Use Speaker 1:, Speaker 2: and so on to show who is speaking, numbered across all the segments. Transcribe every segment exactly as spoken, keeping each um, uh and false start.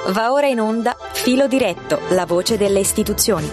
Speaker 1: Va ora in onda Filo Diretto, la voce delle istituzioni.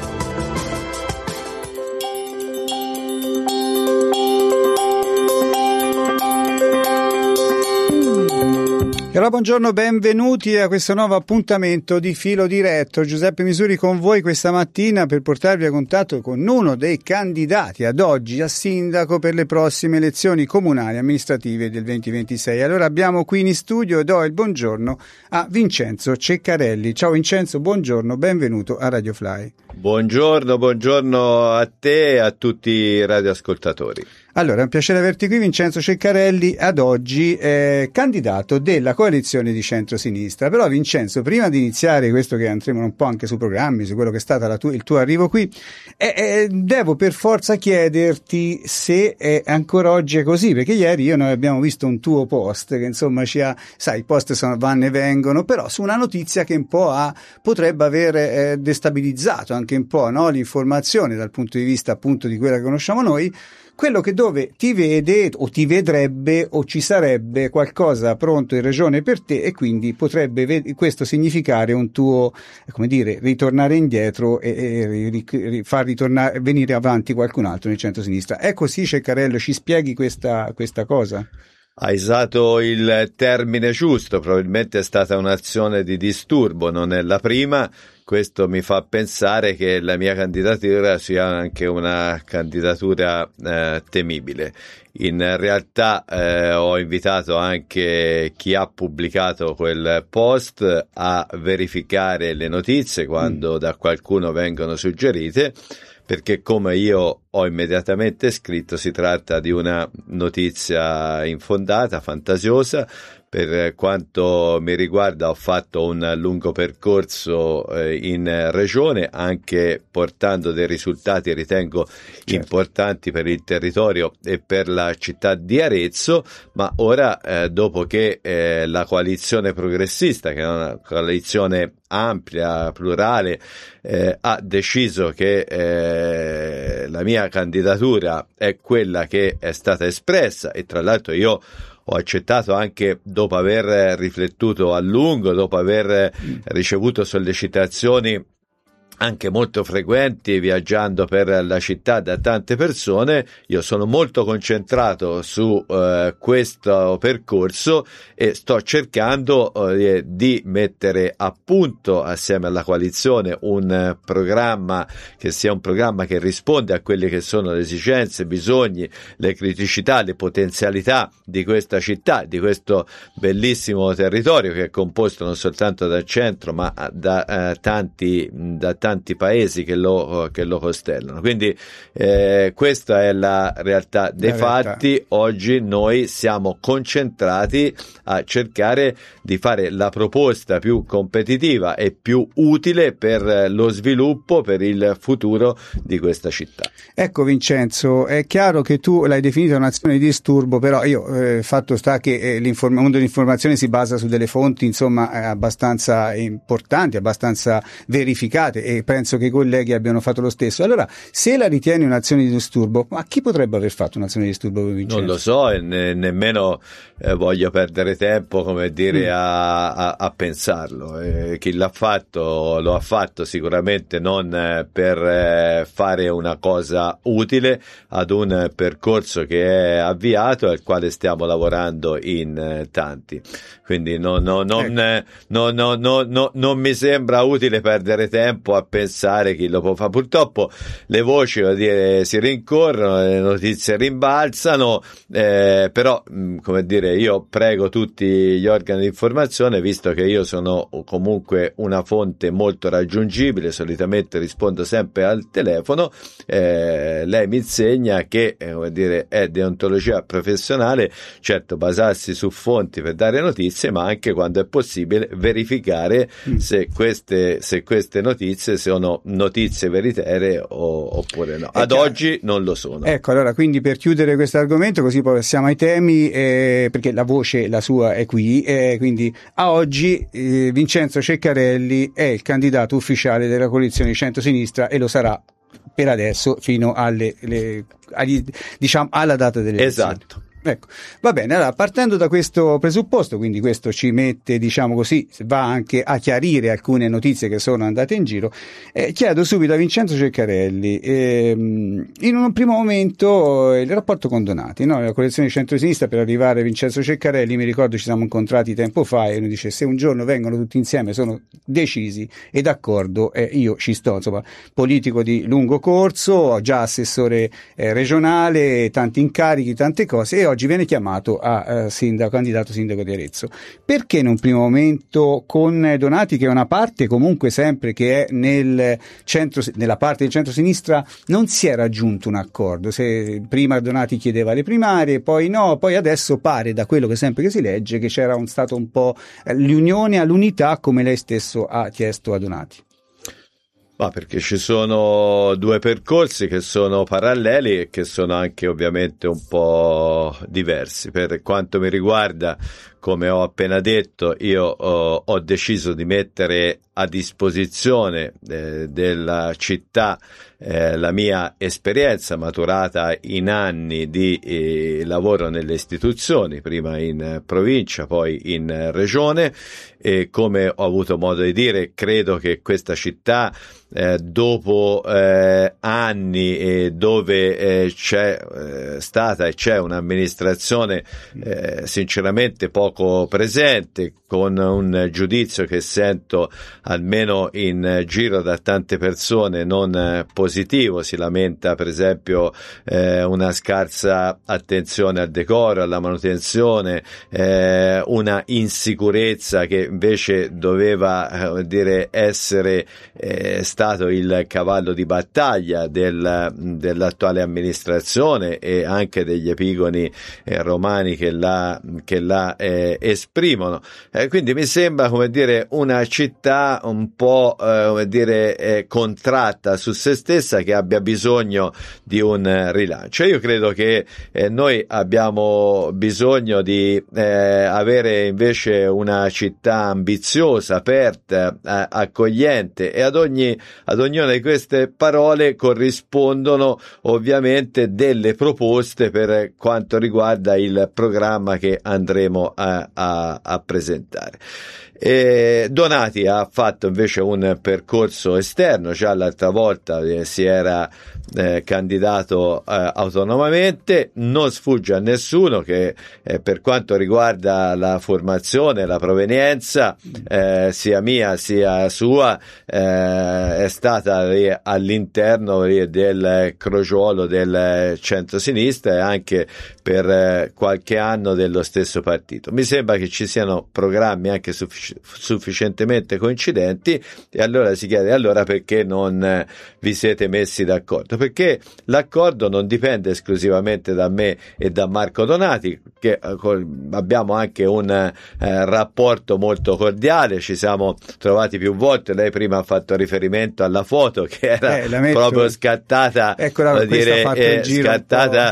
Speaker 2: Allora, buongiorno, benvenuti a questo nuovo appuntamento di Filo Diretto. Giuseppe Misuri con voi questa mattina per portarvi a contatto con uno dei candidati ad oggi a sindaco per le prossime elezioni comunali amministrative del duemilaventisei. Allora abbiamo qui in studio e do il buongiorno a Vincenzo Ceccarelli. Ciao Vincenzo, buongiorno, benvenuto a Radio Fly.
Speaker 3: Buongiorno, buongiorno a te e a tutti i radioascoltatori.
Speaker 2: Allora, è un piacere averti qui. Vincenzo Ceccarelli ad oggi è candidato della coalizione di centrosinistra. Però Vincenzo, prima di iniziare questo che andremo un po' anche su programmi, su quello che è stato la tu- il tuo arrivo qui, eh, eh, devo per forza chiederti se è ancora oggi è così, perché ieri io noi abbiamo visto un tuo post che insomma ci ha, sai, i post sono, vanno e vengono, però su una notizia che un po' ha, potrebbe aver eh, destabilizzato anche un po', no, l'informazione dal punto di vista appunto di quella che conosciamo noi. Quello che dove ti vede o ti vedrebbe o ci sarebbe qualcosa pronto in regione per te e quindi potrebbe ve- questo significare un tuo, come dire, ritornare indietro e, e ri- ri- far ritornare, venire avanti qualcun altro nel centro-sinistra. È così, Ceccarello, ci spieghi questa, questa cosa?
Speaker 3: Hai usato il termine giusto, probabilmente è stata un'azione di disturbo, non è la prima. Questo mi fa pensare che la mia candidatura sia anche una candidatura eh, temibile. In realtà eh, ho invitato anche chi ha pubblicato quel post a verificare le notizie quando mm. da qualcuno vengono suggerite, perché come io ho immediatamente scritto si tratta di una notizia infondata, fantasiosa. Per quanto mi riguarda ho fatto un lungo percorso eh, in regione, anche portando dei risultati ritengo certo. importanti per il territorio e per la città di Arezzo, ma ora eh, dopo che eh, la coalizione progressista, che è una coalizione ampia, plurale, eh, ha deciso che eh, la mia candidatura è quella che è stata espressa, e tra l'altro io ho accettato anche dopo aver riflettuto a lungo, dopo aver ricevuto sollecitazioni anche molto frequenti viaggiando per la città da tante persone. Io sono molto concentrato su eh, questo percorso e sto cercando eh, di mettere a punto assieme alla coalizione un eh, programma che sia un programma che risponde a quelle che sono le esigenze, i bisogni, le criticità, le potenzialità di questa città, di questo bellissimo territorio che è composto non soltanto dal centro ma da eh, tanti da tanti tanti paesi che lo, che lo costellano. Quindi eh, questa è la realtà dei la fatti. Realtà. Oggi noi siamo concentrati a cercare di fare la proposta più competitiva e più utile per lo sviluppo, per il futuro di questa città.
Speaker 2: Ecco Vincenzo, è chiaro che tu l'hai definita un'azione di disturbo, però io eh, fatto sta che eh, l'inform- il mondo dell'informazione si basa su delle fonti insomma eh, abbastanza importanti, abbastanza verificate, e penso che i colleghi abbiano fatto lo stesso. Allora, se la ritieni un'azione di disturbo, ma chi potrebbe aver fatto un'azione di disturbo, Vincenzo?
Speaker 3: Non lo so e ne- nemmeno eh, voglio perdere tempo, come dire, mm. a, a, a pensarlo. Eh, chi l'ha fatto lo ha fatto sicuramente non eh, per eh, fare una cosa utile ad un percorso che è avviato e al quale stiamo lavorando in eh, tanti. Quindi no, no, non, eh, no, no, no, no, non mi sembra utile perdere tempo a pensare chi lo può fare. Purtroppo le voci, vuol dire, si rincorrono, le notizie rimbalzano, eh, però mh, come dire, io prego tutti gli organi di informazione, visto che io sono comunque una fonte molto raggiungibile, solitamente rispondo sempre al telefono, eh, lei mi insegna che eh, vuol dire, è deontologia professionale, certo basarsi su fonti per dare notizie, ma anche quando è possibile verificare mm. se queste se queste notizie sono notizie veritiere o, oppure no. Ad oggi non lo sono.
Speaker 2: Ecco, allora, quindi per chiudere questo argomento, così poi passiamo ai temi, eh, perché la voce, la sua, è qui, eh, quindi a oggi eh, Vincenzo Ceccarelli è il candidato ufficiale della coalizione di centrosinistra e lo sarà per adesso fino alle, le, agli, diciamo, alla data delle elezioni.
Speaker 3: Esatto.
Speaker 2: Ecco, va bene, allora partendo da questo presupposto, quindi questo ci mette, diciamo così, va anche a chiarire alcune notizie che sono andate in giro, eh, chiedo subito a Vincenzo Ceccarelli, ehm, in un primo momento il rapporto con Donati, no? La coalizione di centro-sinistra, per arrivare a Vincenzo Ceccarelli, mi ricordo ci siamo incontrati tempo fa e uno dice se un giorno vengono tutti insieme sono decisi e d'accordo, eh, io ci sto, insomma, politico di lungo corso, già assessore eh, regionale, tanti incarichi, tante cose, e oggi viene chiamato a uh, sindaco, candidato sindaco di Arezzo. Perché in un primo momento con Donati, che è una parte comunque sempre che è nel centro, nella parte del centro-sinistra, non si è raggiunto un accordo? Se prima Donati chiedeva le primarie, poi no, poi adesso pare, da quello che sempre che si legge, che c'era un stato un po' l'unione all'unità, come lei stesso ha chiesto a Donati.
Speaker 3: Ma perché ci sono due percorsi che sono paralleli e che sono anche ovviamente un po' diversi. Per quanto mi riguarda, come ho appena detto, io ho, ho deciso di mettere a disposizione eh, della città eh, la mia esperienza maturata in anni di eh, lavoro nelle istituzioni, prima in eh, provincia, poi in eh, regione, e come ho avuto modo di dire, credo che questa città eh, dopo eh, anni eh, dove eh, c'è eh, stata e c'è un'amministrazione eh, sinceramente poco presente, con un giudizio che sento almeno in giro da tante persone non positivo, si lamenta per esempio eh, una scarsa attenzione al decoro, alla manutenzione, eh, una insicurezza che invece doveva eh, dire essere eh, stato il cavallo di battaglia del, dell'attuale amministrazione e anche degli epigoni eh, romani che la, che la eh, esprimono. Eh, quindi mi sembra, come dire, una città un po' eh, come dire eh, contratta su se stessa, che abbia bisogno di un rilancio. Io credo che eh, noi abbiamo bisogno di eh, avere invece una città ambiziosa, aperta, eh, accogliente, e ad ogni ad ognuna di queste parole corrispondono ovviamente delle proposte per quanto riguarda il programma che andremo a, a, a presentare. E Donati ha fatto invece un percorso esterno, già l'altra volta eh, si era eh, candidato eh, autonomamente. Non sfugge a nessuno che eh, per quanto riguarda la formazione, la provenienza eh, sia mia sia sua eh, è stata lì all'interno lì del crogiolo del centro-sinistra e anche per eh, qualche anno dello stesso partito. Mi sembra che ci siano programmi anche sufficienti sufficientemente coincidenti, e allora si chiede allora perché non eh, vi siete messi d'accordo, perché l'accordo non dipende esclusivamente da me e da Marco Donati, che eh, col, abbiamo anche un eh, rapporto molto cordiale, ci siamo trovati più volte. Lei prima ha fatto riferimento alla foto che era eh, metto, proprio scattata,
Speaker 2: eccola,
Speaker 3: dire, eh, scattata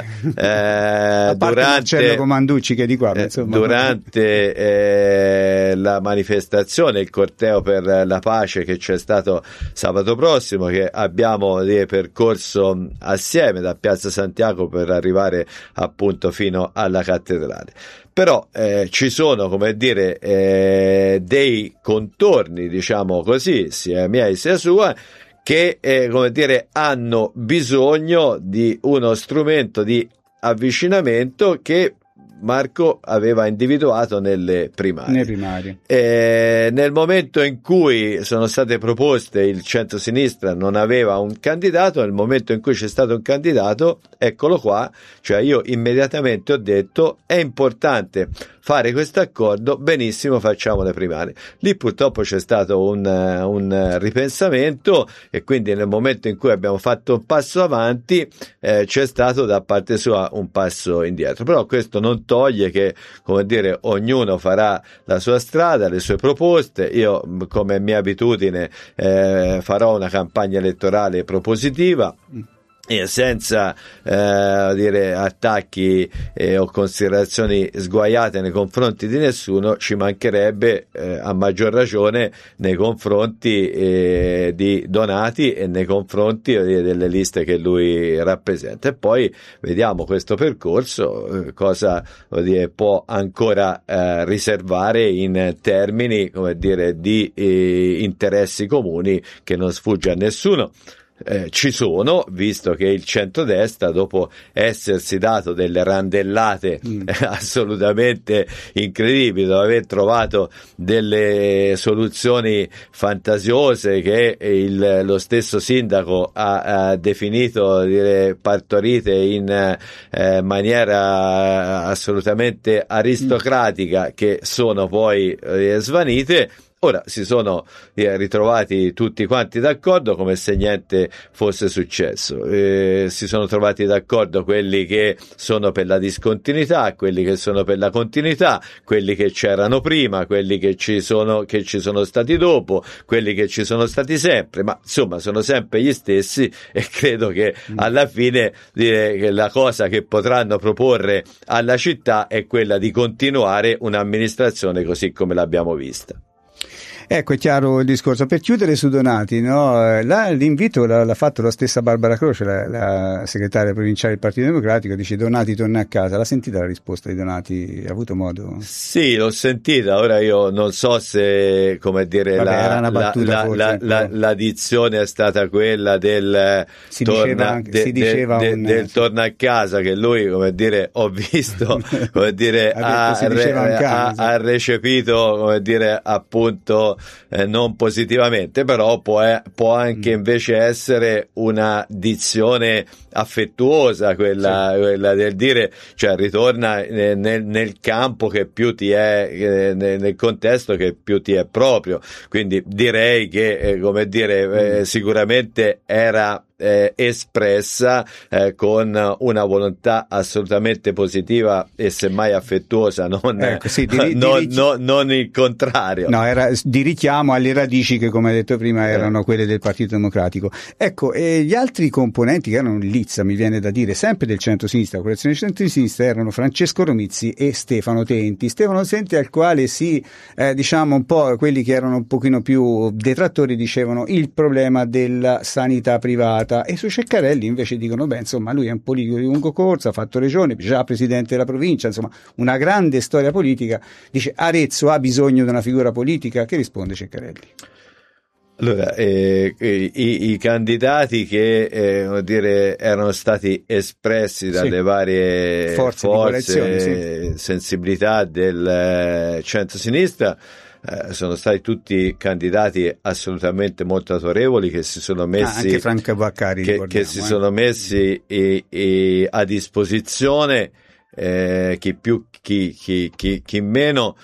Speaker 3: eh, durante
Speaker 2: Comanducci, che di qua, eh,
Speaker 3: durante eh, la manifestazione manifestazione, il corteo per la pace che c'è stato sabato prossimo, che abbiamo eh, percorso assieme da Piazza Santiago per arrivare appunto fino alla cattedrale. Però eh, ci sono, come dire, eh, dei contorni, diciamo così, sia miei sia sua, che eh, come dire hanno bisogno di uno strumento di avvicinamento che Marco aveva individuato nelle primarie.
Speaker 2: Nelle primarie.
Speaker 3: E nel momento in cui sono state proposte, il centro-sinistra non aveva un candidato, nel momento in cui c'è stato un candidato, eccolo qua, cioè io immediatamente ho detto è importante fare questo accordo, benissimo, facciamo le primarie. Lì purtroppo c'è stato un, un ripensamento, e quindi nel momento in cui abbiamo fatto un passo avanti eh, c'è stato da parte sua un passo indietro. Però questo non toglie che, come dire, ognuno farà la sua strada, le sue proposte. Io, come mia abitudine, eh, farò una campagna elettorale propositiva. e senza eh, dire attacchi eh, o considerazioni sguaiate nei confronti di nessuno, ci mancherebbe eh, a maggior ragione nei confronti eh, di Donati e nei confronti eh, delle liste che lui rappresenta. E poi vediamo questo percorso eh, cosa vuol dire, può ancora eh, riservare in termini, come dire, di eh, interessi comuni che non sfugge a nessuno. Eh, ci sono, visto che il centrodestra, dopo essersi dato delle randellate mm. eh, assolutamente incredibili, dopo aver trovato delle soluzioni fantasiose che il, lo stesso sindaco ha, ha definito, dire, partorite in eh, maniera assolutamente aristocratica, mm. che sono poi eh, svanite. Ora si sono eh, ritrovati tutti quanti d'accordo come se niente fosse successo, eh, si sono trovati d'accordo quelli che sono per la discontinuità, quelli che sono per la continuità, quelli che c'erano prima, quelli che ci sono, che ci sono stati dopo, quelli che ci sono stati sempre, ma insomma sono sempre gli stessi, e credo che alla fine dire che la cosa che potranno proporre alla città è quella di continuare un'amministrazione così come l'abbiamo vista.
Speaker 2: Ecco, è chiaro il discorso. Per chiudere su Donati, no? Là, l'invito l'ha, l'ha fatto la stessa Barbara Croce, la, la segretaria provinciale del Partito Democratico, dice Donati torna a casa. L'ha sentita la risposta di Donati? Ha avuto modo?
Speaker 3: Sì, l'ho sentita. Ora io non so se, come dire,
Speaker 2: Vabbè,
Speaker 3: la,
Speaker 2: era una battuta
Speaker 3: la,
Speaker 2: forse,
Speaker 3: la, la, la dizione è stata quella del
Speaker 2: si
Speaker 3: torna,
Speaker 2: diceva, anche,
Speaker 3: de,
Speaker 2: si diceva
Speaker 3: de,
Speaker 2: un,
Speaker 3: de, del
Speaker 2: sì.
Speaker 3: torna a casa, che lui, come dire, ho visto, come dire, ha,
Speaker 2: ha, detto,
Speaker 3: ha,
Speaker 2: cane,
Speaker 3: ha,
Speaker 2: sì.
Speaker 3: ha recepito, come dire, appunto, eh, non positivamente, però può, può anche invece essere una dizione affettuosa, quella, sì. quella del dire, cioè ritorna nel, nel campo che più ti è, nel contesto che più ti è proprio. Quindi direi che, eh, come dire, eh, sicuramente era Eh, espressa eh, con una volontà assolutamente positiva e semmai affettuosa, non,
Speaker 2: ecco, sì, di,
Speaker 3: non,
Speaker 2: di,
Speaker 3: non, non il contrario.
Speaker 2: No, era di richiamo alle radici che, come hai detto prima, erano eh. quelle del Partito Democratico. Ecco, e gli altri componenti che erano in lizza, mi viene da dire, sempre del centro-sinistra, la coalizione del centro-sinistra, erano Francesco Romizzi e Stefano Tenti. Stefano Tenti, al quale sì, eh, diciamo un po' quelli che erano un pochino più detrattori dicevano il problema della sanità privata. E su Ceccarelli invece dicono, beh, insomma, lui è un politico di lungo corso, ha fatto regione, già presidente della provincia, insomma, una grande storia politica. Dice, Arezzo ha bisogno di una figura politica. Che risponde Ceccarelli?
Speaker 3: Allora, eh, i, i candidati che eh, vuol dire, erano stati espressi dalle sì. varie forze, forze sì. sensibilità del eh, centro-sinistra, Eh, sono stati tutti candidati assolutamente molto autorevoli, che si sono messi,
Speaker 2: ah, anche Franco Baccari,
Speaker 3: che, che si eh. sono messi e, e a disposizione, eh, chi più chi, chi, chi, chi meno,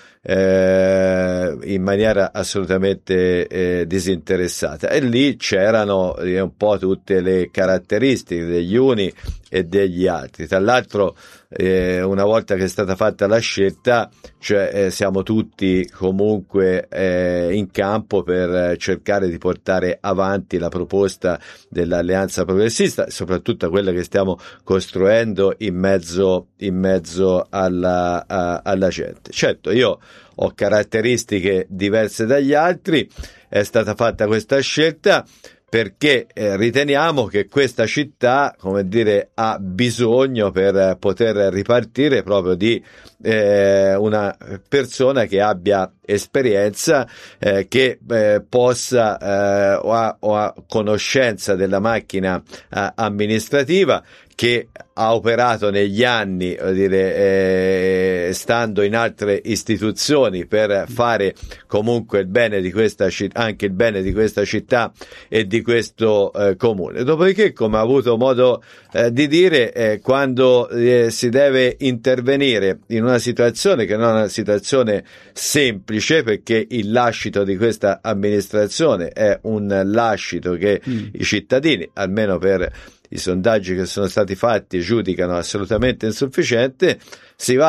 Speaker 3: eh, in maniera assolutamente eh, disinteressata, e lì c'erano eh, un po' tutte le caratteristiche degli uni e degli altri. Tra l'altro, eh, una volta che è stata fatta la scelta, cioè eh, siamo tutti comunque eh, in campo per cercare di portare avanti la proposta dell'Alleanza Progressista, soprattutto quella che stiamo costruendo in mezzo in mezzo alla, a, alla gente. Certo, io ho caratteristiche diverse dagli altri, è stata fatta questa scelta perché eh, riteniamo che questa città, come dire, ha bisogno, per poter ripartire, proprio di eh, una persona che abbia esperienza, eh, che eh, possa eh, o, ha, o ha conoscenza della macchina eh, amministrativa, che ha operato negli anni, dire, eh, stando in altre istituzioni, per fare comunque il bene di questa città, anche il bene di questa città e di questo eh, comune. Dopodiché, come ha avuto modo eh, di dire, eh, quando eh, si deve intervenire in una situazione che non è una situazione semplice, perché il lascito di questa amministrazione è un lascito che mm. i cittadini, almeno per i sondaggi che sono stati fatti, giudicano assolutamente insufficiente, si va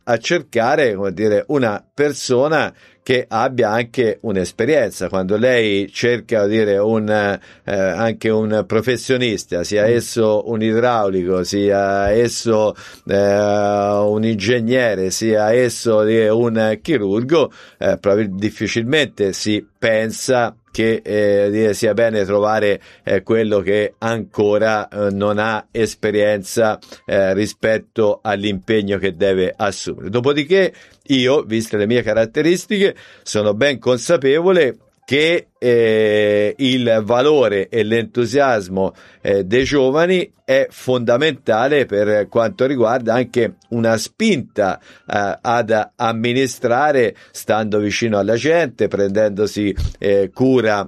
Speaker 3: a cercare, come dire, una persona che abbia anche un'esperienza. Quando lei cerca di dire un eh, anche un professionista, sia esso un idraulico, sia esso eh, un ingegnere, sia esso dire, un chirurgo, eh, probabil- difficilmente si pensa che eh, sia bene trovare eh, quello che ancora eh, non ha esperienza eh, rispetto all'impegno che deve assumere. Dopodiché io, viste le mie caratteristiche, sono ben consapevole che eh, il valore e l'entusiasmo eh, dei giovani è fondamentale per quanto riguarda anche una spinta eh, ad amministrare stando vicino alla gente, prendendosi eh, cura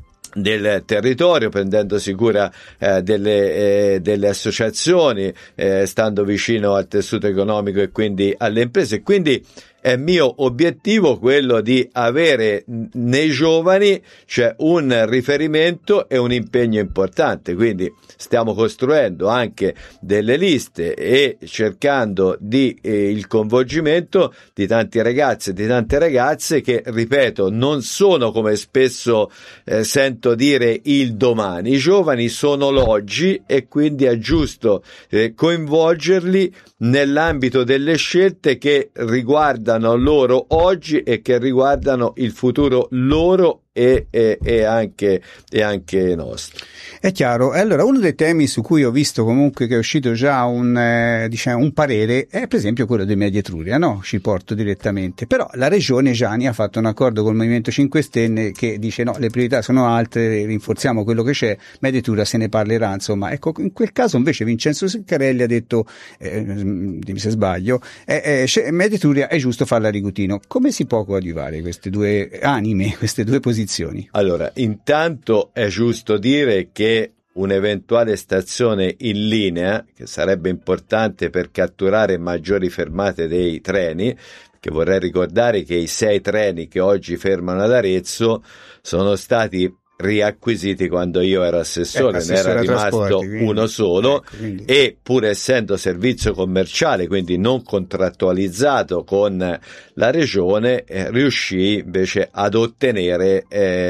Speaker 3: del territorio, prendendosi cura eh, delle, eh, delle associazioni, eh, stando vicino al tessuto economico e quindi alle imprese. Quindi è mio obiettivo quello di avere nei giovani, cioè, un riferimento e un impegno importante. Quindi stiamo costruendo anche delle liste e cercando di eh, il coinvolgimento di tanti ragazzi e di tante ragazze che, ripeto, non sono, come spesso eh, sento dire, il domani. I giovani sono l'oggi e quindi è giusto eh, coinvolgerli nell'ambito delle scelte che riguardano loro oggi e che riguardano il futuro loro e, e, e, anche, e anche nostro.
Speaker 2: È chiaro. Allora, uno dei temi su cui ho visto comunque che è uscito già un, eh, diciamo, un parere è per esempio quello di Media Etruria, no? Ci porto direttamente. Però la regione Giani ha fatto un accordo col Movimento cinque Stelle che dice no, le priorità sono altre, rinforziamo quello che c'è, Media Etruria se ne parlerà, insomma. Ecco, in quel caso invece Vincenzo Ciccarelli ha detto, eh, dimmi se sbaglio, eh, eh, Media Etruria è giusto farla a Rigutino. Come si può coadiuvare queste due anime, queste due posizioni?
Speaker 3: Allora, intanto è giusto dire che un'eventuale stazione in linea, che sarebbe importante per catturare maggiori fermate dei treni, che vorrei ricordare che i sei treni che oggi fermano ad Arezzo sono stati riacquisiti quando io ero assessore, eh, ne era rimasto quindi, uno solo, ecco, quindi. E pur essendo servizio commerciale, quindi non contrattualizzato con la regione, eh, riuscì invece ad ottenere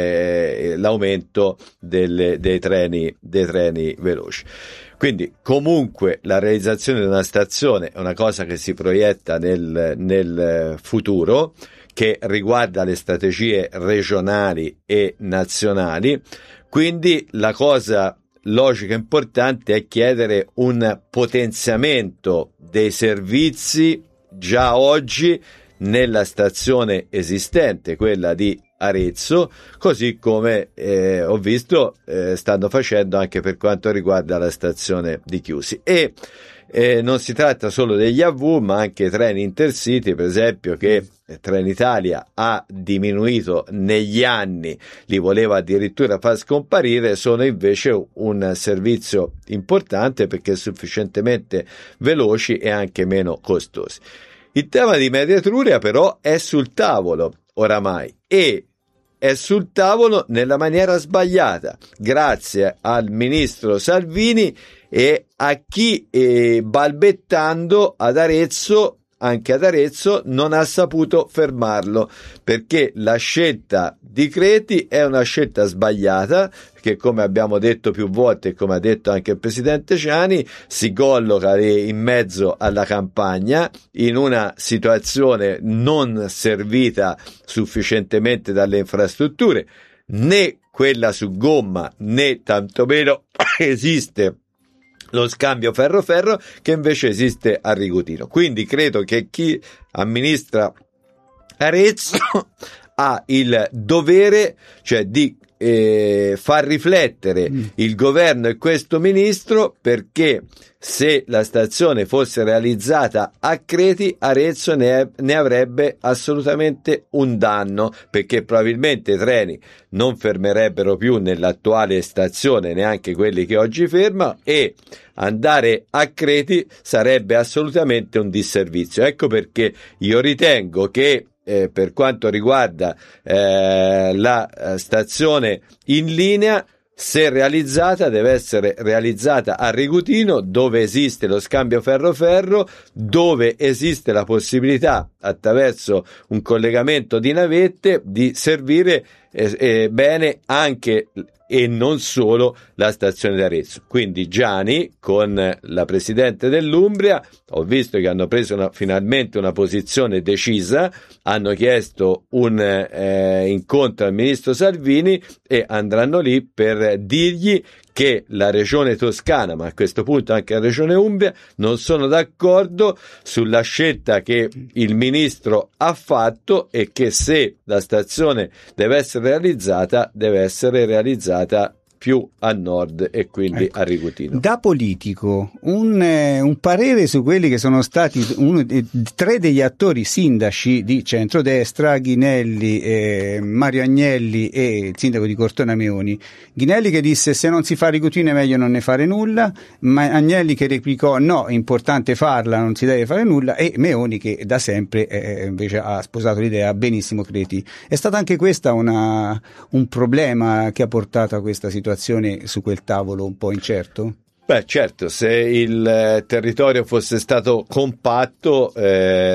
Speaker 3: eh, l'aumento delle, dei treni dei treni veloci. Quindi comunque la realizzazione di una stazione è una cosa che si proietta nel, nel futuro, che riguarda le strategie regionali e nazionali. Quindi la cosa logica e importante è chiedere un potenziamento dei servizi già oggi nella stazione esistente, quella di Arezzo, così come eh, ho visto eh, stanno facendo anche per quanto riguarda la stazione di Chiusi. E eh, non si tratta solo degli A V, ma anche treni intercity, per esempio, che Trenitalia ha diminuito negli anni, li voleva addirittura far scomparire, sono invece un servizio importante perché sufficientemente veloci e anche meno costosi. Il tema di Media Etruria però è sul tavolo oramai, e è sul tavolo nella maniera sbagliata, grazie al ministro Salvini e a chi eh, balbettando ad Arezzo, anche ad Arezzo, non ha saputo fermarlo, perché la scelta di Creti è una scelta sbagliata, che, come abbiamo detto più volte e come ha detto anche il presidente Giani, si colloca in mezzo alla campagna in una situazione non servita sufficientemente dalle infrastrutture, né quella su gomma né tantomeno esiste lo scambio ferro-ferro che invece esiste a Rigutino. Quindi credo che chi amministra Arezzo ha il dovere, cioè di eh, far riflettere mm. il governo e questo ministro, perché se la stazione fosse realizzata a Creti, Arezzo ne, è, ne avrebbe assolutamente un danno, perché probabilmente i treni non fermerebbero più nell'attuale stazione, neanche quelli che oggi ferma, e andare a Creti sarebbe assolutamente un disservizio. Ecco perché io ritengo che eh, per quanto riguarda eh, la stazione in linea se realizzata deve essere realizzata a Rigutino, dove esiste lo scambio ferro-ferro, dove esiste la possibilità attraverso un collegamento di navette di servire eh, eh, bene anche e non solo la stazione di Arezzo. Quindi Giani con la presidente dell'Umbria, ho visto che hanno preso una, finalmente una posizione decisa, hanno chiesto un eh, incontro al ministro Salvini e andranno lì per dirgli che la regione Toscana, ma a questo punto anche la regione Umbria, non sono d'accordo sulla scelta che il ministro ha fatto e che se la stazione deve essere realizzata, deve essere realizzata più a nord e quindi ecco, a Rigutino.
Speaker 2: Da politico, un, eh, un parere su quelli che sono stati uno, eh, tre degli attori sindaci di centrodestra, Ghinelli, eh, Mario Agnelli e il sindaco di Cortona Meoni. Ghinelli che disse se non si fa Rigutino è meglio non ne fare nulla, ma Agnelli che replicò no, è importante farla, non si deve fare nulla, e Meoni che da sempre eh, invece ha sposato l'idea benissimo Creti. È stata anche questa una, un problema che ha portato a questa situazione su quel tavolo un po' incerto?
Speaker 3: Beh, certo, se il eh, territorio fosse stato compatto, eh,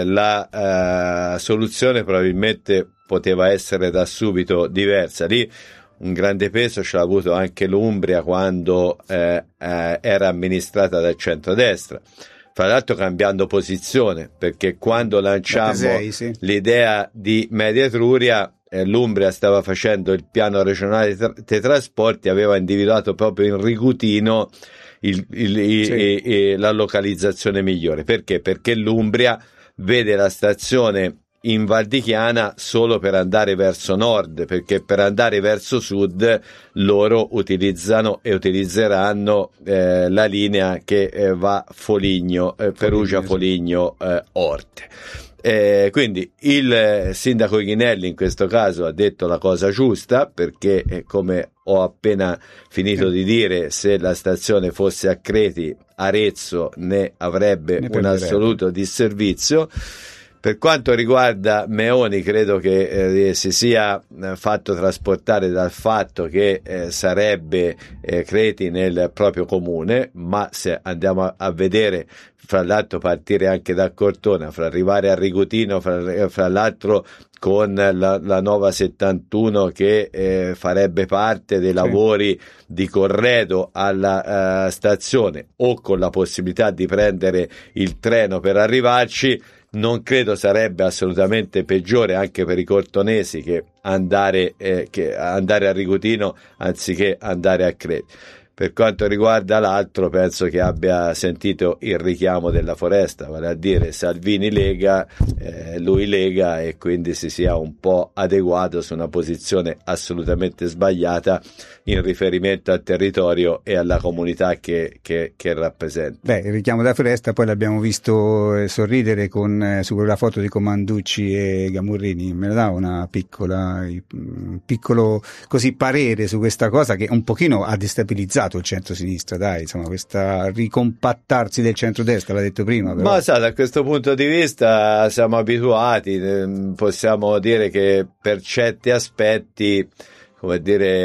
Speaker 3: la eh, soluzione probabilmente poteva essere da subito diversa. Lì un grande peso ce l'ha avuto anche l'Umbria quando eh, eh, era amministrata dal centrodestra. Fra l'altro cambiando posizione, perché quando lanciammo sei, sì. l'idea di Media Etruria, l'Umbria stava facendo il piano regionale dei trasporti, aveva individuato proprio in Rigutino il, il, il, sì. il, il, la localizzazione migliore. Perché? Perché l'Umbria vede la stazione in Val di Chiana solo per andare verso nord, perché per andare verso sud loro utilizzano e utilizzeranno eh, la linea che eh, va Foligno, eh, Perugia, Foligno, eh, Orte. Eh, quindi il sindaco Ghinelli in questo caso ha detto la cosa giusta, perché eh, come ho appena finito di dire, se la stazione fosse a Creti, Arezzo ne avrebbe ne un assoluto disservizio. Per quanto riguarda Meoni, credo che eh, si sia fatto trasportare dal fatto che eh, sarebbe eh, Creti nel proprio comune, ma se andiamo a, a vedere, fra l'altro partire anche da Cortona, fra arrivare a Rigutino, fra, fra l'altro con la, la nuova settantuno che eh, farebbe parte dei lavori sì. di corredo alla uh, stazione, o con la possibilità di prendere il treno per arrivarci, non credo sarebbe assolutamente peggiore anche per i cortonesi che andare, eh, che andare a Rigutino anziché andare a Creti. Per quanto riguarda l'altro, penso che abbia sentito il richiamo della foresta, vale a dire Salvini Lega, eh, lui Lega, e quindi si sia un po' adeguato su una posizione assolutamente sbagliata in riferimento al territorio e alla comunità che, che, che rappresenta.
Speaker 2: Beh, il richiamo della foresta poi l'abbiamo visto eh, sorridere con, eh, su quella foto di Comanducci e Gamurrini. Me la dà una piccola, un piccolo così parere su questa cosa che un pochino ha destabilizzato il centro-sinistra, dai, insomma, questa ricompattarsi del centro-destra, l'ha detto prima. Però.
Speaker 3: Ma sa, da questo punto di vista siamo abituati, possiamo dire che per certi aspetti, come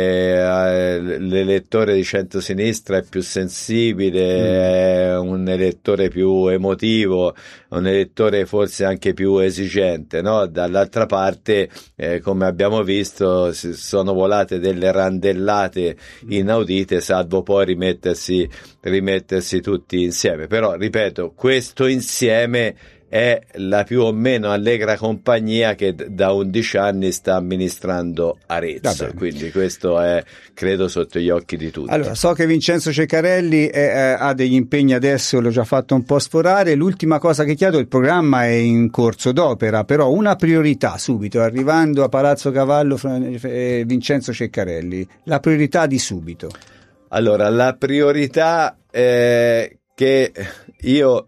Speaker 3: dire, l'elettore di centrosinistra è più sensibile, mm. è un elettore più emotivo, un elettore forse anche più esigente, no? Dall'altra parte, eh, come abbiamo visto, sono volate delle randellate inaudite, salvo poi rimettersi, rimettersi tutti insieme. Però, ripeto, questo insieme è la più o meno allegra compagnia che da undici anni sta amministrando Arezzo, quindi questo è, credo, sotto gli occhi di tutti.
Speaker 2: Allora, so che Vincenzo Ceccarelli è, eh, ha degli impegni adesso, l'ho già fatto un po' sforare. L'ultima cosa che chiedo, il programma è in corso d'opera, però una priorità subito, arrivando a Palazzo Cavallo, eh, Vincenzo Ceccarelli, la priorità di subito.
Speaker 3: Allora, la priorità eh, che io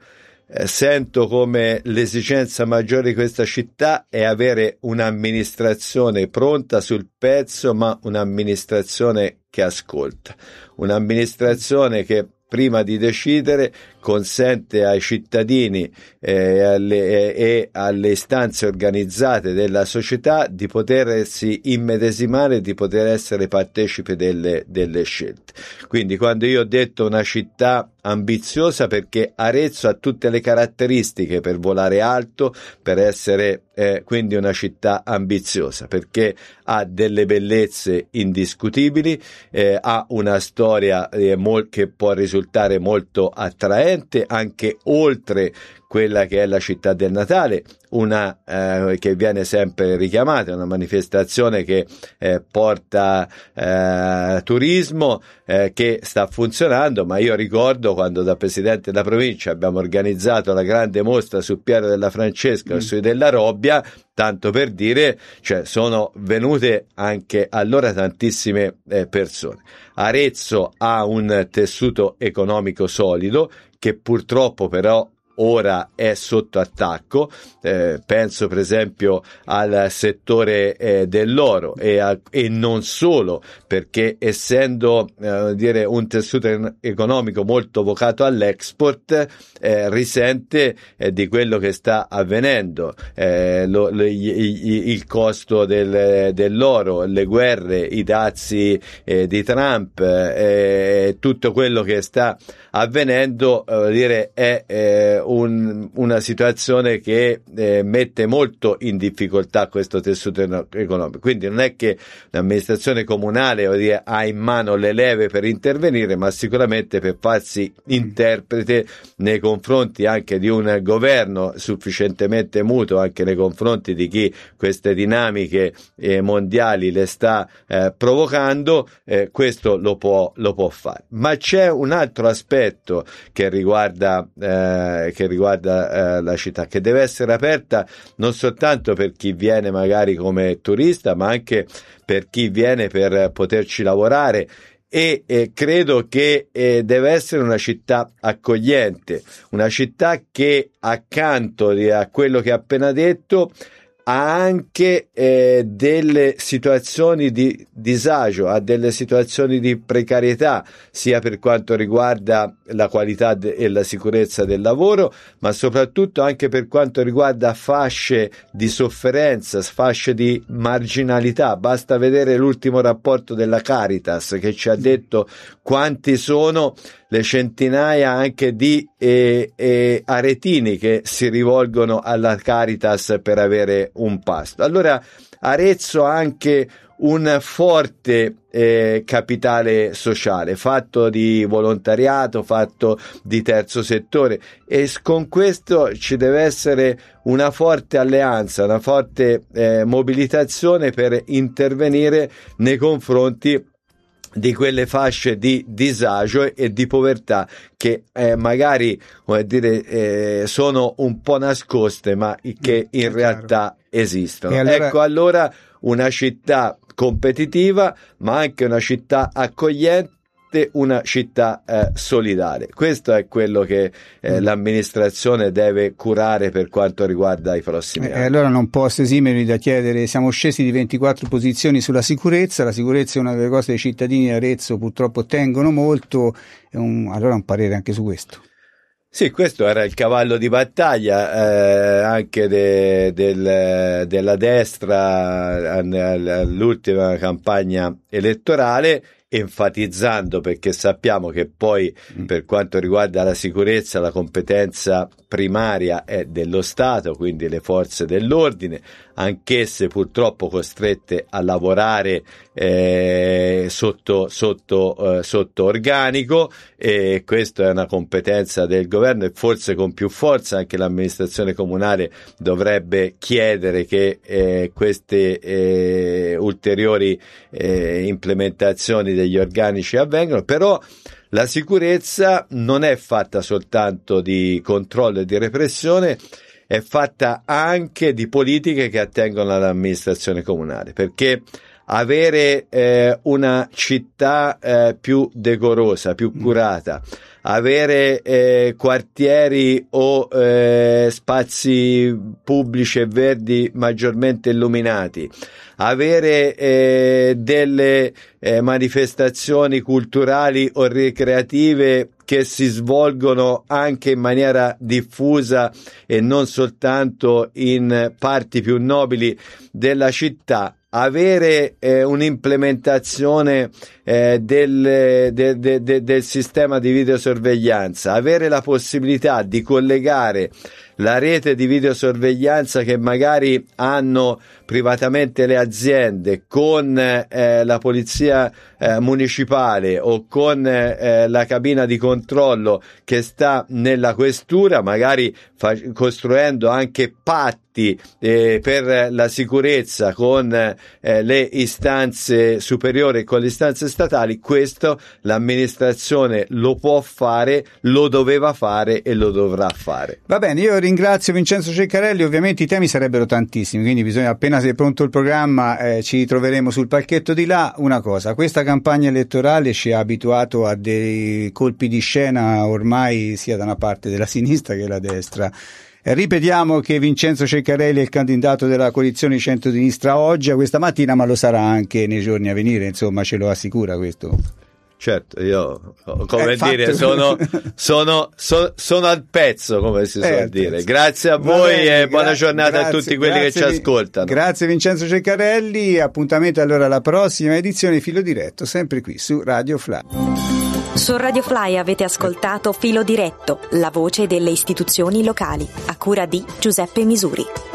Speaker 3: sento come l'esigenza maggiore di questa città è avere un'amministrazione pronta sul pezzo, ma un'amministrazione che ascolta, un'amministrazione che prima di decidere consente ai cittadini eh, alle, eh, e alle istanze organizzate della società di potersi immedesimare, di poter essere partecipi delle, delle scelte. Quindi quando io ho detto una città ambiziosa, perché Arezzo ha tutte le caratteristiche per volare alto, per essere eh, quindi una città ambiziosa, perché ha delle bellezze indiscutibili, eh, ha una storia eh, mol- che può risultare molto attraente anche oltre quella che è la città del Natale, una eh, che viene sempre richiamata, una manifestazione che eh, porta eh, turismo, eh, che sta funzionando. Ma io ricordo quando da presidente della provincia abbiamo organizzato la grande mostra su Piero della Francesca, mm. su della Robbia, tanto per dire, cioè sono venute anche allora tantissime eh, persone. Arezzo ha un tessuto economico solido che purtroppo però ora è sotto attacco, eh, penso per esempio al settore eh, dell'oro e, a, e non solo, perché essendo eh, dire un tessuto economico molto vocato all'export, eh, risente eh, di quello che sta avvenendo, eh, lo, lo, il, il costo del, dell'oro, le guerre, i dazi eh, di Trump, eh, tutto quello che sta avvenendo, eh, dire è eh, Un, una situazione che eh, mette molto in difficoltà questo tessuto economico. Quindi non è che l'amministrazione comunale o dire, ha in mano le leve per intervenire, ma sicuramente per farsi interprete nei confronti anche di un governo sufficientemente muto, anche nei confronti di chi queste dinamiche eh, mondiali le sta eh, provocando, eh, questo lo può, lo può fare. Ma c'è un altro aspetto che riguarda eh, che riguarda eh, la città, che deve essere aperta non soltanto per chi viene magari come turista, ma anche per chi viene per poterci lavorare. E eh, credo che eh, deve essere una città accogliente, una città che accanto a quello che ho appena detto ha anche eh, delle situazioni di disagio, ha delle situazioni di precarietà, sia per quanto riguarda la qualità de- e la sicurezza del lavoro, ma soprattutto anche per quanto riguarda fasce di sofferenza, fasce di marginalità. Basta vedere l'ultimo rapporto della Caritas che ci ha detto quanti sono le centinaia anche di eh, eh, aretini che si rivolgono alla Caritas per avere un pasto. Allora Arezzo ha anche un forte eh, capitale sociale, fatto di volontariato, fatto di terzo settore, e con questo ci deve essere una forte alleanza, una forte eh, mobilitazione per intervenire nei confronti di quelle fasce di disagio e di povertà che eh, magari, come dire, eh, sono un po' nascoste, ma che in realtà esistono. Allora... Ecco allora una città competitiva, ma anche una città accogliente, una città eh, solidale. Questo è quello che eh, mm. l'amministrazione deve curare per quanto riguarda i prossimi
Speaker 2: eh,
Speaker 3: anni.
Speaker 2: Allora non posso esimermi da chiedere, siamo scesi di ventiquattro posizioni sulla sicurezza, la sicurezza è una delle cose che i cittadini di Arezzo purtroppo tengono molto, un, allora un parere anche su questo.
Speaker 3: Sì, questo era il cavallo di battaglia eh, anche de, del, della destra all'ultima campagna elettorale, enfatizzando, perché sappiamo che poi per quanto riguarda la sicurezza la competenza primaria è dello Stato, quindi le forze dell'ordine, anch'esse purtroppo costrette a lavorare eh, sotto, sotto, eh, sotto organico, e questa è una competenza del governo, e forse con più forza anche l'amministrazione comunale dovrebbe chiedere che eh, queste eh, ulteriori eh, implementazioni degli organici avvengano. Però la sicurezza non è fatta soltanto di controllo e di repressione, è fatta anche di politiche che attengono all'amministrazione comunale, perché avere eh, una città eh, più decorosa, più curata, avere eh, quartieri o eh, spazi pubblici e verdi maggiormente illuminati, avere eh, delle eh, manifestazioni culturali o ricreative che si svolgono anche in maniera diffusa e non soltanto in parti più nobili della città, avere eh, un'implementazione eh, del, de, de, de, del sistema di videosorveglianza, avere la possibilità di collegare la rete di videosorveglianza che magari hanno privatamente le aziende con eh, la polizia eh, municipale o con eh, la cabina di controllo che sta nella questura, magari fa- costruendo anche patti eh, per la sicurezza con eh, le istanze superiori e con le istanze statali. Questo l'amministrazione lo può fare, lo doveva fare e lo dovrà fare.
Speaker 2: Va bene, io ringrazio Vincenzo Ceccarelli. Ovviamente i temi sarebbero tantissimi, quindi bisogna, appena sia pronto il programma, eh, ci troveremo sul palchetto di là. Una cosa, questa campagna elettorale ci ha abituato a dei colpi di scena ormai sia da una parte della sinistra che della destra. Eh, ripetiamo che Vincenzo Ceccarelli è il candidato della coalizione centro-sinistra oggi, a questa mattina, ma lo sarà anche nei giorni a venire, insomma, ce lo assicura questo.
Speaker 3: Certo, io, come
Speaker 2: eh,
Speaker 3: dire, sono, sono, so, sono al pezzo, come si suol
Speaker 2: eh,
Speaker 3: dire. Grazie a voi bene, e buona gra- giornata grazie, a tutti quelli grazie, che ci ascoltano.
Speaker 2: Grazie Vincenzo Ceccarelli, appuntamento allora alla prossima edizione Filo Diretto, sempre qui su Radio Fly.
Speaker 1: Su Radio Fly avete ascoltato Filo Diretto, la voce delle istituzioni locali, a cura di Giuseppe Misuri.